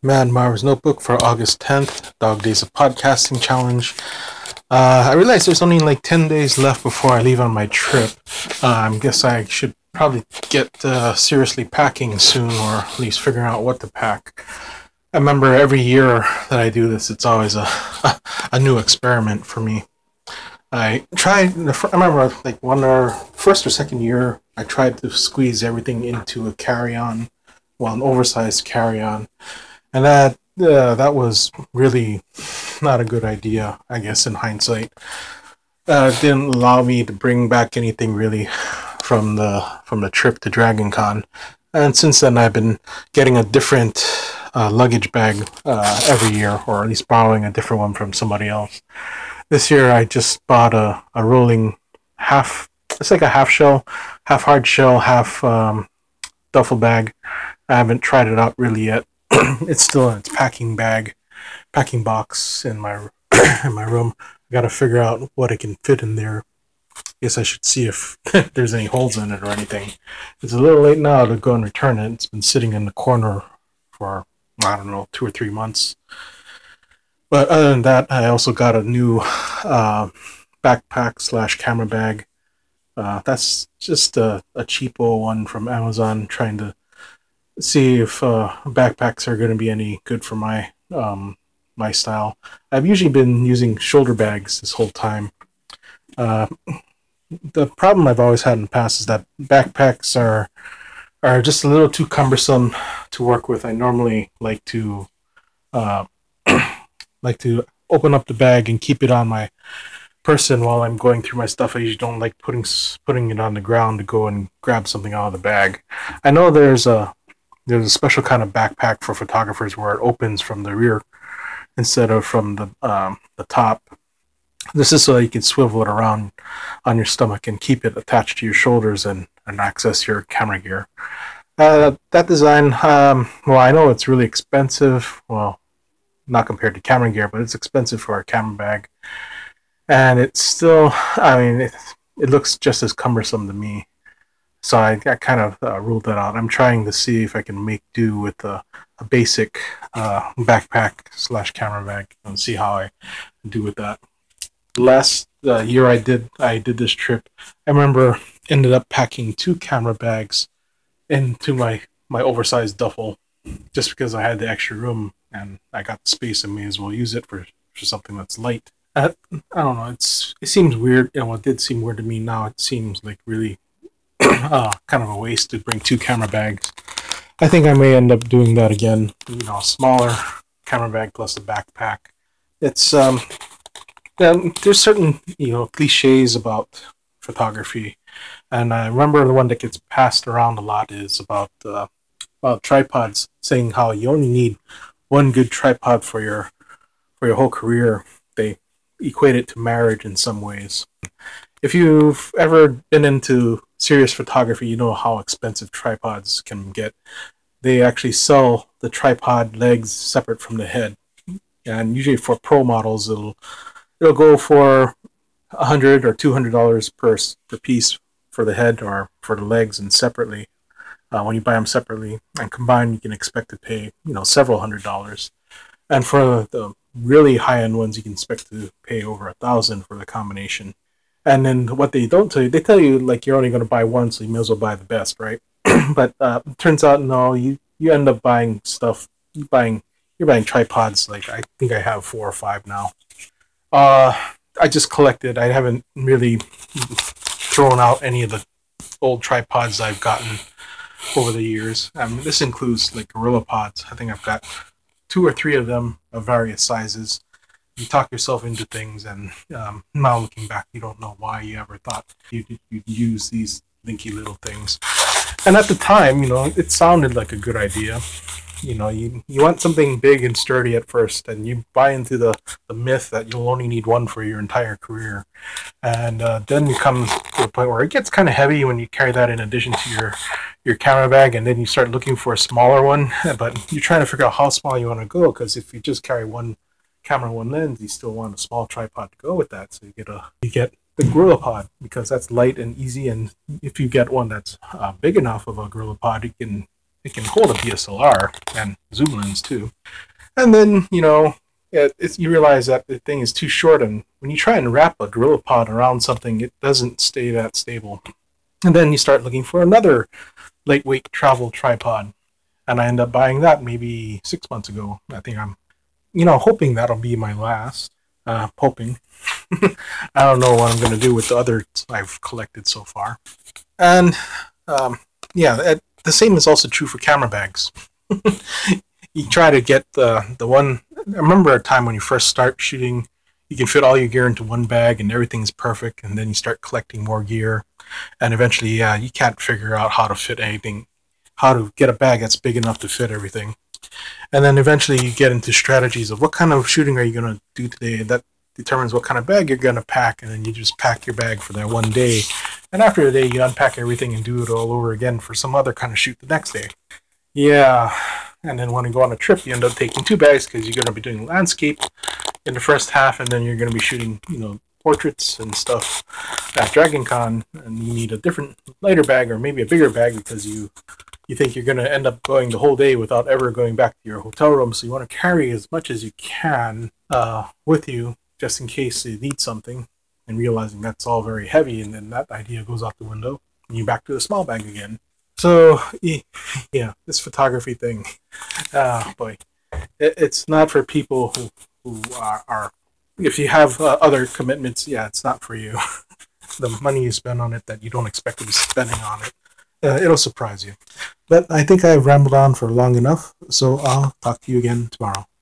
Man Marv's Notebook for August 10th, Dog Days of Podcasting Challenge. I realize there's only like 10 days left before I leave on my trip. I guess I should probably get seriously packing soon, or at least figuring out what to pack. I remember every year that I do this, it's always a new experiment for me. I remember like one or first or second year, I tried to squeeze everything into a carry-on, well, an oversized carry-on, and that was really not a good idea, I guess, in hindsight. It didn't allow me to bring back anything really from the trip to Dragon Con. And since then, I've been getting a different luggage bag every year, or at least borrowing a different one from somebody else. This year, I just bought a rolling half. It's like a half shell, half hard shell, half duffel bag. I haven't tried it out really yet. It's still in its packing box in my in my room. I got to figure out what it can fit in there. Guess I should see if there's any holes in it or anything. It's a little late now to go and return it. It's been sitting in the corner for, I don't know, 2 or 3 months. But other than that, I also got a new backpack slash camera bag. That's just a cheapo one from Amazon. Trying to see if backpacks are going to be any good for my style. I've usually been using shoulder bags this whole time. Uh, the problem I've always had in the past is that backpacks are just a little too cumbersome to work with. I normally uh, like to open up the bag and keep it on my person while I'm going through my stuff. I usually don't like putting it on the ground to go and grab something out of the bag. I know there's a special kind of backpack for photographers where it opens from the rear instead of from the top. This is so that you can swivel it around on your stomach and keep it attached to your shoulders and access your camera gear. That design, well, I know it's really expensive. Well, not compared to camera gear, but it's expensive for a camera bag. And it's still, I mean, it looks just as cumbersome to me. So I kind of ruled that out. I'm trying to see if I can make do with a basic backpack slash camera bag and see how I do with that. Last year I did this trip. I remember ended up packing two camera bags into my oversized duffel just because I had the extra room and I got the space and may as well use it for something that's light. I don't know. It seems weird. It did seem weird to me. Now it seems like really kind of a waste to bring two camera bags. I think I may end up doing that again. A smaller camera bag plus a backpack. It's there's certain cliches about photography, and I remember the one that gets passed around a lot is about tripods, saying how you only need one good tripod for your whole career. They equate it to marriage in some ways. If you've ever been into serious photography, you know how expensive tripods can get. They actually sell the tripod legs separate from the head, and usually for pro models, it'll go for $100 or $200 per piece for the head or for the legs, and separately. When you buy them separately and combined, you can expect to pay several $100s. And for the really high end ones, you can expect to pay over 1,000 for the combination. And then what they don't tell you, they tell you like you're only going to buy one, so you may as well buy the best, right? But it turns out no, you end up buying stuff. You're buying tripods. Like I think I have 4 or 5 now. Uh, I just collected. I haven't really thrown out any of the old tripods I've gotten over the years. This includes like Gorilla Pods. I think I've got 2 or 3 of them of various sizes. You talk yourself into things, and now looking back, you don't know why you ever thought you'd use these dinky little things. And at the time, it sounded like a good idea. You want something big and sturdy at first, and you buy into the myth that you'll only need one for your entire career. And then you come to a point where it gets kind of heavy when you carry that in addition to your camera bag, and then you start looking for a smaller one. But you're trying to figure out how small you want to go, because if you just carry one camera, one lens, you still want a small tripod to go with that. So you get the Gorilla Pod because that's light and easy, and if you get one that's big enough of a Gorilla Pod, you can it can hold a DSLR and zoom lens too. And then, you realize that the thing is too short, and when you try and wrap a GorillaPod around something, it doesn't stay that stable. And then you start looking for another lightweight travel tripod, and I end up buying that maybe 6 months ago. I think I'm, hoping that'll be my last. Hoping. I don't know what I'm going to do with the others I've collected so far. And yeah, the same is also true for camera bags. You try to get the one. I remember a time when you first start shooting, you can fit all your gear into one bag and everything's perfect, and then you start collecting more gear, and eventually, yeah, you can't figure out how to fit anything, how to get a bag that's big enough to fit everything. And then eventually you get into strategies of what kind of shooting are you going to do today. That determines what kind of bag you're going to pack, and then you just pack your bag for that one day. And after a day, you unpack everything and do it all over again for some other kind of shoot the next day. Yeah. And then when you go on a trip, you end up taking two bags because you're going to be doing landscape in the first half, and then you're going to be shooting, portraits and stuff at Dragon Con, and you need a different lighter bag or maybe a bigger bag because you think you're going to end up going the whole day without ever going back to your hotel room. So you want to carry as much as you can with you just in case you need something, and realizing that's all very heavy, and then that idea goes out the window and you're back to the small bag again. So yeah, this photography thing, boy, it's not for people who are if you have other commitments, yeah, it's not for you. The money you spend on it that you don't expect to be spending on it, it'll surprise you. But I think I've rambled on for long enough, so I'll talk to you again tomorrow.